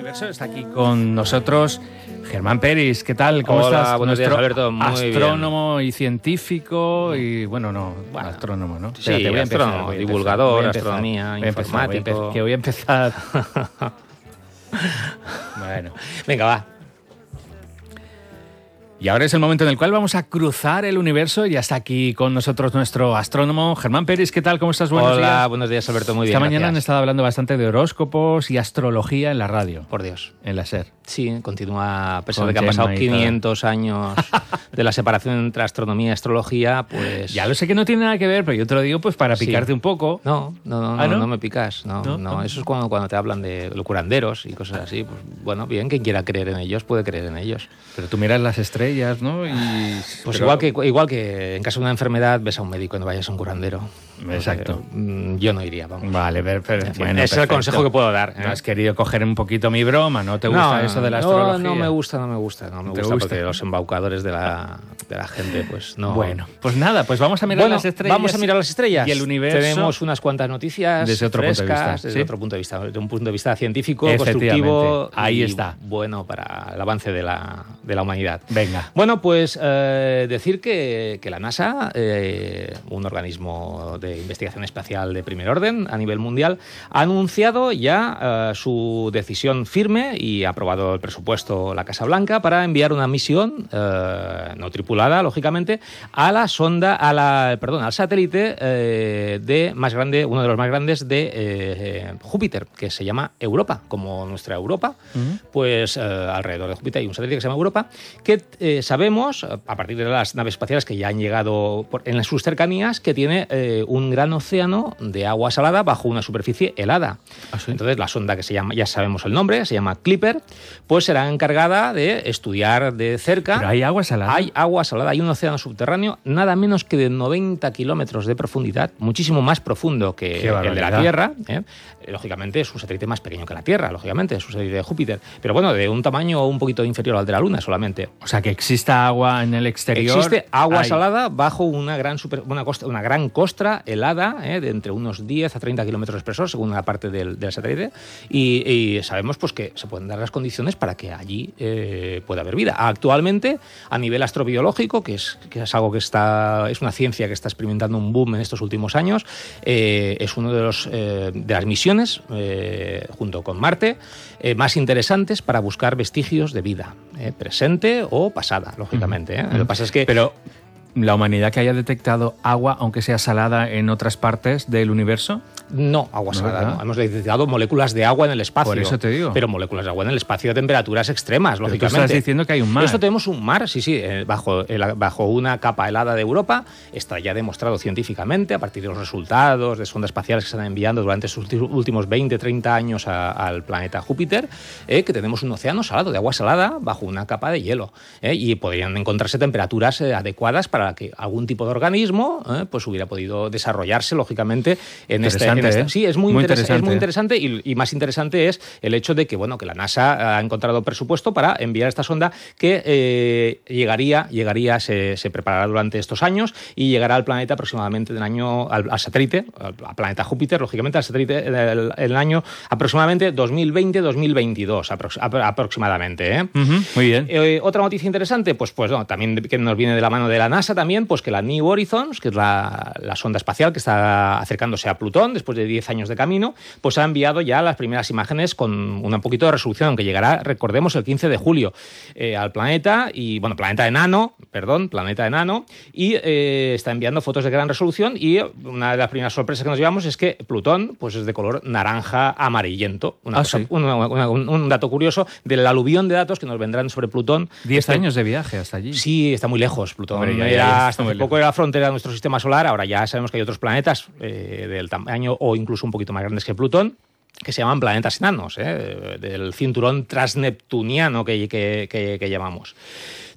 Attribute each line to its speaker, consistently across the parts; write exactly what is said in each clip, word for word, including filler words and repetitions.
Speaker 1: Universo. Está aquí con nosotros Germán Peris. ¿Qué tal? ¿Cómo
Speaker 2: Hola,
Speaker 1: estás?
Speaker 2: buenos días, Alberto. Muy
Speaker 1: astrónomo
Speaker 2: bien.
Speaker 1: y científico y, bueno, no, bueno, astrónomo, ¿no?
Speaker 2: Sí,
Speaker 1: Espérate, voy a empezar,
Speaker 2: astrónomo,
Speaker 1: voy a
Speaker 2: divulgador,
Speaker 1: empezar,
Speaker 2: astronomía,
Speaker 1: voy a empezar,
Speaker 2: informático.
Speaker 1: voy a empezar, que voy a empezar... Bueno.
Speaker 2: Venga, va.
Speaker 1: Y ahora es el momento en el cual vamos a cruzar el universo. Ya está aquí con nosotros nuestro astrónomo Germán Peris. ¿Qué tal? ¿Cómo estás? Buenos
Speaker 2: Hola,
Speaker 1: días.
Speaker 2: buenos días, Alberto. Muy bien,
Speaker 1: Esta mañana
Speaker 2: gracias.
Speaker 1: han estado hablando bastante de horóscopos y astrología en la radio.
Speaker 2: Por Dios.
Speaker 1: En la SER.
Speaker 2: Sí, continúa, a pesar
Speaker 1: Con
Speaker 2: de que han pasado
Speaker 1: Gemma y
Speaker 2: quinientos años de la separación entre astronomía y astrología, pues...
Speaker 1: Ya lo sé que no tiene nada que ver, pero yo te lo digo pues para
Speaker 2: Sí.
Speaker 1: picarte un poco.
Speaker 2: No, no, no,
Speaker 1: ¿Ah,
Speaker 2: no,
Speaker 1: no?
Speaker 2: no me picas. No,
Speaker 1: ¿No?
Speaker 2: no, eso es cuando, cuando te hablan de curanderos y cosas así. Pues, bueno, bien, quien quiera creer en ellos puede creer en ellos.
Speaker 1: Pero tú miras las estrellas, ¿no? Y...
Speaker 2: Pues
Speaker 1: pero-
Speaker 2: igual que igual que en caso de una enfermedad ves a un médico y no vayas a un curandero.
Speaker 1: Exacto.
Speaker 2: Mm, Yo no iría, vamos.
Speaker 1: Vale, pero, pero-
Speaker 2: En fin,
Speaker 1: bueno,
Speaker 2: ese es el
Speaker 1: perfecto.
Speaker 2: consejo que puedo dar. ¿eh?
Speaker 1: No has querido coger un poquito mi broma, ¿no te gusta
Speaker 2: No,
Speaker 1: eso de la
Speaker 2: no,
Speaker 1: astrología?
Speaker 2: No, me gusta, no me gusta, no me
Speaker 1: ¿No te
Speaker 2: gusta,
Speaker 1: gusta?
Speaker 2: porque los embaucadores de la, de la gente, pues no.
Speaker 1: Bueno, pues nada, pues vamos a mirar
Speaker 2: Bueno,
Speaker 1: las estrellas.
Speaker 2: vamos a mirar las estrellas.
Speaker 1: Y el universo.
Speaker 2: Tenemos unas cuantas noticias
Speaker 1: Desde otro punto de
Speaker 2: frescas,
Speaker 1: vista,
Speaker 2: desde
Speaker 1: ¿sí?
Speaker 2: otro punto de vista, desde un punto de vista científico,
Speaker 1: Efectivamente,
Speaker 2: constructivo.
Speaker 1: ahí
Speaker 2: y
Speaker 1: está.
Speaker 2: Bueno para el avance de la, de la humanidad.
Speaker 1: Venga.
Speaker 2: Bueno, pues eh, decir que, que la NASA, eh, un organismo de investigación espacial de primer orden a nivel mundial, ha anunciado ya eh, su decisión firme y ha aprobado el presupuesto la Casa Blanca para enviar una misión eh, no tripulada, lógicamente, a la sonda, a la, perdón, al satélite eh, de más grande, uno de los más grandes de eh, Júpiter, que se llama Europa, como nuestra Europa,
Speaker 1: Uh-huh.
Speaker 2: pues eh, alrededor de Júpiter hay un satélite que se llama Europa, que eh, sabemos, a partir de las naves espaciales que ya han llegado por, en sus cercanías, que tiene eh, un gran océano de agua salada bajo una superficie helada.
Speaker 1: ¿Ah, sí?
Speaker 2: Entonces la sonda, que se llama, ya sabemos el nombre, se llama Clipper, pues será encargada de estudiar de cerca.
Speaker 1: Pero hay agua salada.
Speaker 2: Hay agua salada, hay un océano subterráneo nada menos que de noventa kilómetros de profundidad, muchísimo más profundo que
Speaker 1: Qué
Speaker 2: el de la
Speaker 1: barbaridad.
Speaker 2: Tierra. ¿eh? Lógicamente es un satélite más pequeño que la Tierra, lógicamente, es un satélite de Júpiter, pero bueno, de un tamaño un poquito inferior al de la Luna solamente.
Speaker 1: O sea, que exista agua en el exterior.
Speaker 2: Existe agua
Speaker 1: hay-
Speaker 2: salada bajo una gran, super, una, costa, una gran costra helada, ¿eh? de entre unos diez a treinta kilómetros de espesor, según la parte del, del satélite, y, y sabemos pues, que se pueden dar las condiciones para que allí eh, pueda haber vida. Actualmente, a nivel astrobiológico, que es, que es algo que está, es una ciencia que está experimentando un boom en estos últimos años, eh, es uno de, los, eh, de las misiones, eh, junto con Marte, eh, más interesantes para buscar vestigios de vida, eh, presente o pasada, lógicamente. ¿eh? Lo que pasa es que...
Speaker 1: Pero la humanidad que haya detectado agua, aunque sea salada, en otras partes del universo.
Speaker 2: No, agua
Speaker 1: No,
Speaker 2: salada,
Speaker 1: ¿verdad?
Speaker 2: no. Hemos detectado moléculas de agua en el espacio.
Speaker 1: Por eso te digo.
Speaker 2: Pero moléculas de agua en el espacio a temperaturas extremas,
Speaker 1: Pero tú
Speaker 2: lógicamente.
Speaker 1: estás diciendo que hay un mar.
Speaker 2: Esto tenemos un mar, sí, sí, eh, bajo, el- bajo una capa helada de Europa. Está ya demostrado científicamente, a partir de los resultados de sondas espaciales que se están enviando durante sus ulti- últimos veinte, treinta años a- al planeta Júpiter, eh, que tenemos un océano salado, de agua salada, bajo una capa de hielo. eh, y podrían encontrarse temperaturas eh, adecuadas para que algún tipo de organismo eh, pues hubiera podido desarrollarse, lógicamente, en este... en
Speaker 1: Interesante,
Speaker 2: esta-
Speaker 1: ¿eh?
Speaker 2: Sí, es muy,
Speaker 1: Muy
Speaker 2: interesa-
Speaker 1: interesante.
Speaker 2: es muy interesante y, y más interesante es el hecho de que, bueno, que la NASA ha encontrado presupuesto para enviar esta sonda que eh, llegaría, llegaría se, se preparará durante estos años y llegará al planeta aproximadamente del año, al, al satélite, al, al planeta Júpiter, lógicamente, al satélite en el, el año aproximadamente dos mil veinte dos mil veintidós, aprox- apro- aproximadamente. ¿eh?
Speaker 1: Ujú, muy bien.
Speaker 2: Eh, otra noticia interesante, pues, pues no, también que nos viene de la mano de la NASA también, pues que la New Horizons, que es la, la sonda espacial que está acercándose a Plutón después de diez años de camino, pues ha enviado ya las primeras imágenes con un poquito de resolución, aunque llegará, recordemos, el quince de julio eh, al planeta, y bueno, planeta enano, perdón, planeta enano, y eh, está enviando fotos de gran resolución, y una de las primeras sorpresas que nos llevamos es que Plutón pues es de color naranja amarillento. Una
Speaker 1: Ah,
Speaker 2: cosa-
Speaker 1: sí.
Speaker 2: una- una- un, un dato curioso del aluvión de datos que nos vendrán sobre Plutón.
Speaker 1: Diez
Speaker 2: Este-
Speaker 1: años de viaje hasta allí.
Speaker 2: Sí, está muy lejos. Plutón
Speaker 1: Hombre, ya, ya,
Speaker 2: era,
Speaker 1: ya está
Speaker 2: hasta
Speaker 1: muy
Speaker 2: hace poco
Speaker 1: lejos.
Speaker 2: era la frontera de nuestro sistema solar. Ahora ya sabemos que hay otros planetas eh, del tamaño o incluso un poquito más grandes que Plutón, que se llaman planetas enanos, eh, del cinturón transneptuniano que, que, que, que llamamos.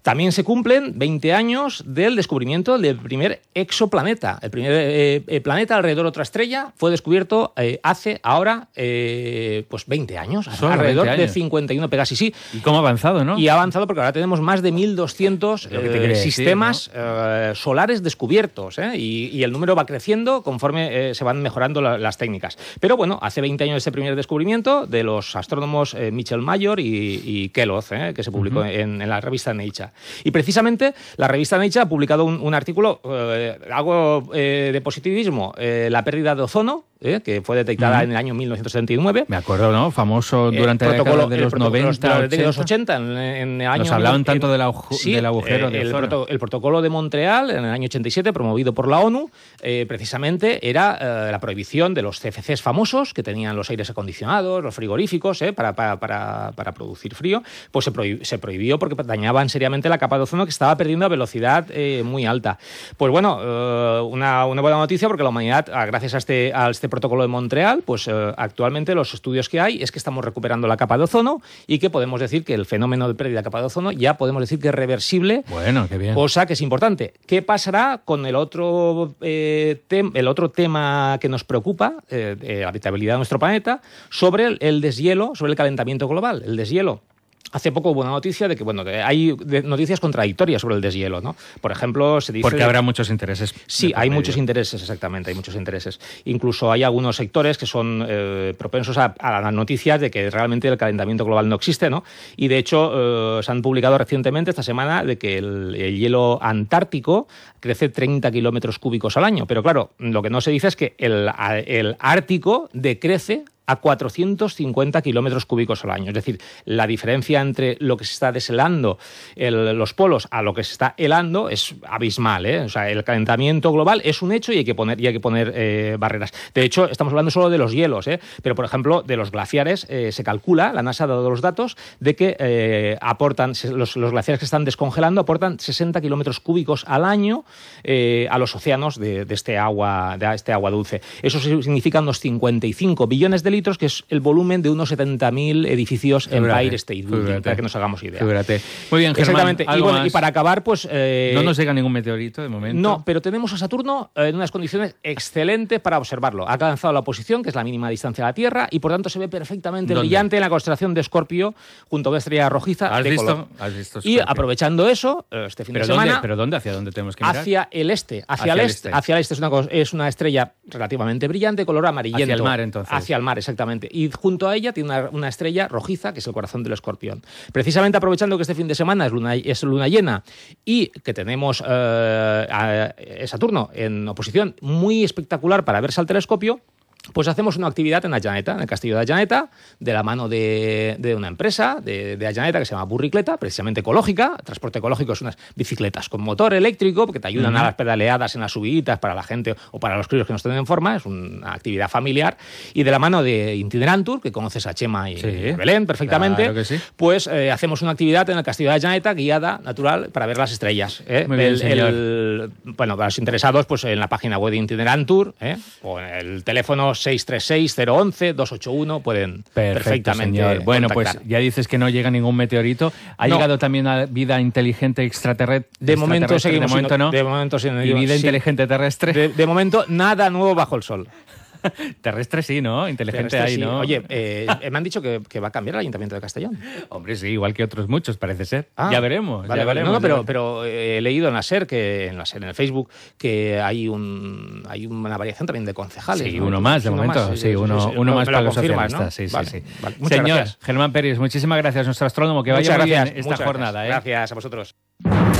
Speaker 2: También se cumplen veinte años del descubrimiento del primer exoplaneta. El primer eh, planeta alrededor de otra estrella fue descubierto eh, hace ahora eh, pues veinte años,
Speaker 1: Solo
Speaker 2: alrededor
Speaker 1: veinte años.
Speaker 2: de cincuenta y uno Pegasi, sí.
Speaker 1: ¿Y cómo ha avanzado, no?
Speaker 2: Y ha avanzado porque ahora tenemos más de mil doscientos eh, sistemas
Speaker 1: decir, ¿no?
Speaker 2: eh, solares descubiertos, ¿eh? y, y el número va creciendo conforme eh, se van mejorando la, las técnicas. Pero bueno, hace veinte años ese primer descubrimiento de los astrónomos eh, Michel Mayor y, y Kellogg, ¿eh? que se publicó uh-huh. en, en la revista Nature. Y precisamente la revista Nature ha publicado un, un artículo, eh, algo eh, de positivismo, eh, la pérdida de ozono, ¿eh? que fue detectada uh-huh. en el año mil novecientos setenta y nueve.
Speaker 1: Me acuerdo, ¿no? Famoso durante la década de los noventa,
Speaker 2: de los ochenta. En, en el año
Speaker 1: Nos hablaban
Speaker 2: en,
Speaker 1: tanto del, agu
Speaker 2: sí,
Speaker 1: del agujero
Speaker 2: eh,
Speaker 1: de
Speaker 2: el,
Speaker 1: ozono.
Speaker 2: proto, el protocolo de Montreal, en el año ochenta y siete, promovido por la ONU, eh, precisamente era eh, la prohibición de los C F Cs famosos, que tenían los aires acondicionados, los frigoríficos, eh, para, para, para, para producir frío, pues se, prohib se prohibió porque dañaban seriamente la capa de ozono, que estaba perdiendo a velocidad eh, muy alta. Pues bueno, eh, una, una buena noticia, porque la humanidad, gracias a este, a este protocolo de Montreal, pues eh, actualmente los estudios que hay es que estamos recuperando la capa de ozono y que podemos decir que el fenómeno de pérdida de capa de ozono ya podemos decir que es reversible.
Speaker 1: Bueno, qué bien.
Speaker 2: Cosa que es importante. ¿Qué pasará con el otro, eh, el otro tema que nos preocupa, eh, de la habitabilidad de nuestro planeta, sobre el, el deshielo, sobre el calentamiento global, el deshielo? Hace poco hubo una noticia de que, bueno, que hay noticias contradictorias sobre el deshielo, ¿no? Por ejemplo, se dice...
Speaker 1: Porque habrá muchos intereses.
Speaker 2: Sí, hay muchos intereses, exactamente, hay muchos intereses. Incluso hay algunos sectores que son eh, propensos a, a las noticias de que realmente el calentamiento global no existe, ¿no? Y, de hecho, eh, se han publicado recientemente, esta semana, de que el, el hielo antártico crece treinta kilómetros cúbicos al año. Pero, claro, lo que no se dice es que el, el Ártico decrece a cuatrocientos cincuenta kilómetros cúbicos al año. Es decir, la diferencia entre lo que se está deshelando el, los polos a lo que se está helando es abismal, ¿eh? O sea, el calentamiento global es un hecho y hay que poner, y hay que poner eh, barreras. De hecho, estamos hablando solo de los hielos, ¿eh? Pero, por ejemplo, de los glaciares eh, se calcula, la NASA ha dado los datos, de que eh, aportan, los, los glaciares que están descongelando aportan sesenta kilómetros cúbicos al año eh, a los océanos de, de, este agua, de este agua dulce. Eso significa unos cincuenta y cinco billones de litros, que es el volumen de unos setenta mil edificios Empire State Building, para que nos hagamos idea.
Speaker 1: Figúrate. Muy bien, Germán.
Speaker 2: Exactamente. Y, bueno, y para acabar, pues... Eh,
Speaker 1: no nos llega ningún meteorito de momento.
Speaker 2: No, pero tenemos a Saturno en unas condiciones excelentes para observarlo. Ha alcanzado la oposición, que es la mínima distancia a la Tierra, y por tanto se ve perfectamente ¿Dónde? brillante en la constelación de Escorpio, junto a una estrella rojiza
Speaker 1: ¿Has
Speaker 2: de
Speaker 1: visto?
Speaker 2: color.
Speaker 1: ¿Has visto
Speaker 2: y aprovechando eso, este fin
Speaker 1: ¿Pero
Speaker 2: de semana...
Speaker 1: Dónde? ¿Pero dónde? ¿Hacia dónde tenemos que mirar?
Speaker 2: Hacia el este. Hacia,
Speaker 1: hacia
Speaker 2: el
Speaker 1: el
Speaker 2: este.
Speaker 1: este.
Speaker 2: Hacia el este es una, es una estrella relativamente brillante, color amarillento.
Speaker 1: Hacia el mar, entonces.
Speaker 2: Hacia el mar, exactamente. Y junto a ella tiene una, una estrella rojiza, que es el corazón del escorpión. Precisamente aprovechando que este fin de semana es luna, es luna llena y que tenemos eh, a Saturno en oposición muy espectacular para verse al telescopio, pues hacemos una actividad en Ayaneta, en el castillo de Ayaneta, de la mano de, de una empresa de, de Ayaneta que se llama Burricleta, precisamente ecológica. Transporte ecológico, son unas bicicletas con motor eléctrico que te ayudan uh-huh. a las pedaleadas en las subiditas para la gente o para los críos que no estén en forma. Es una actividad familiar. Y de la mano de Itinerantur, que conoces a Chema y
Speaker 1: sí,
Speaker 2: Belén perfectamente,
Speaker 1: claro que sí.
Speaker 2: pues eh, hacemos una actividad en el castillo de Ayaneta, guiada, natural, para ver las estrellas. ¿eh?
Speaker 1: Muy bien,
Speaker 2: el,
Speaker 1: señor.
Speaker 2: El, bueno, para los interesados, pues en la página web de Itinerantur, ¿eh? o en el teléfono seis tres seis, cero uno, dos ocho uno pueden
Speaker 1: Perfecto,
Speaker 2: perfectamente
Speaker 1: señor. Bueno,
Speaker 2: contactar.
Speaker 1: Pues ya dices que no llega ningún meteorito. ¿Ha
Speaker 2: no.
Speaker 1: llegado también a vida inteligente extraterrestre?
Speaker 2: De momento seguimos.
Speaker 1: De momento no.
Speaker 2: De momento sí.
Speaker 1: ¿Y vida
Speaker 2: sí.
Speaker 1: inteligente terrestre?
Speaker 2: De, de momento nada nuevo bajo el sol.
Speaker 1: Terrestre sí, ¿no? Inteligente
Speaker 2: Terrestre,
Speaker 1: ahí,
Speaker 2: sí.
Speaker 1: ¿no?
Speaker 2: Oye, eh, me han dicho que, que va a cambiar el Ayuntamiento de Castellón.
Speaker 1: Hombre, sí, igual que otros muchos, parece ser.
Speaker 2: Ah,
Speaker 1: ya veremos.
Speaker 2: Vale,
Speaker 1: ya
Speaker 2: vale.
Speaker 1: veremos
Speaker 2: No, no, pero,
Speaker 1: ya
Speaker 2: pero he leído en la SER, que en la SER, en el Facebook, que hay un hay una variación también de concejales.
Speaker 1: Sí,
Speaker 2: ¿no?
Speaker 1: uno más de
Speaker 2: uno
Speaker 1: momento.
Speaker 2: Más,
Speaker 1: sí, sí, uno,
Speaker 2: sí, sí.
Speaker 1: uno
Speaker 2: Me
Speaker 1: más
Speaker 2: lo
Speaker 1: para los
Speaker 2: confirmas,
Speaker 1: socialistas.
Speaker 2: ¿no?
Speaker 1: Sí,
Speaker 2: vale,
Speaker 1: sí, sí.
Speaker 2: Vale. Muchas
Speaker 1: Señor
Speaker 2: gracias.
Speaker 1: Germán Peris, muchísimas gracias, nuestro astrónomo. Que vaya
Speaker 2: muchas
Speaker 1: muy
Speaker 2: gracias,
Speaker 1: bien esta jornada.
Speaker 2: Gracias.
Speaker 1: ¿eh?
Speaker 2: gracias a vosotros.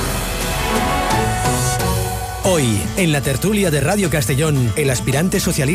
Speaker 3: Hoy, en la tertulia de Radio Castellón, el aspirante socialista